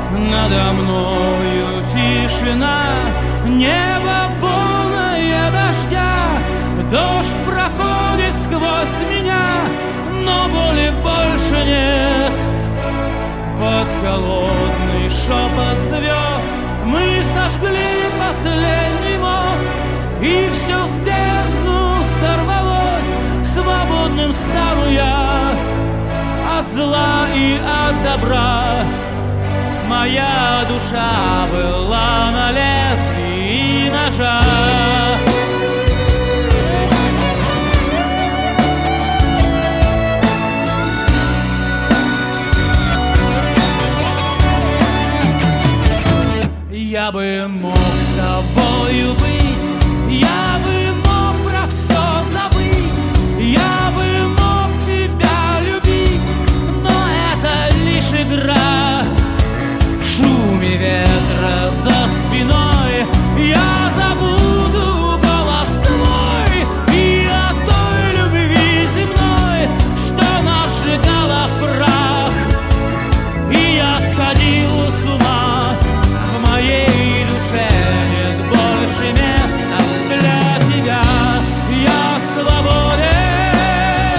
Надо мною тишина, небо полное дождя. Дождь проходит сквозь меня, но боли больше нет. Под холодный шепот звезд мы сожгли последний мост, и все в бездну сорвалось. Свободным стану я от зла и от добра. Моя душа была на лезвии ножа. Я бы мог с тобою быть, я